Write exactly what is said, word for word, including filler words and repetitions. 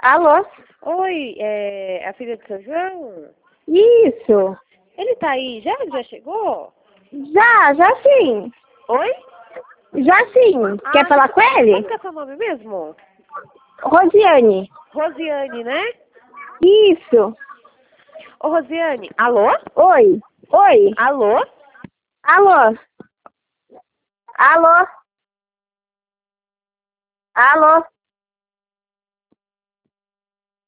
Alô? Oi, é a filha do seu João? Isso. Ele tá aí já? Ele já chegou? Já, já sim. Oi? Já sim. Quer Ah, falar com ele? como que é seu nome mesmo? Rosiane. Rosiane, né? Isso. Ô, Rosiane, alô? Oi. Oi. Alô? Alô? Alô? Alô?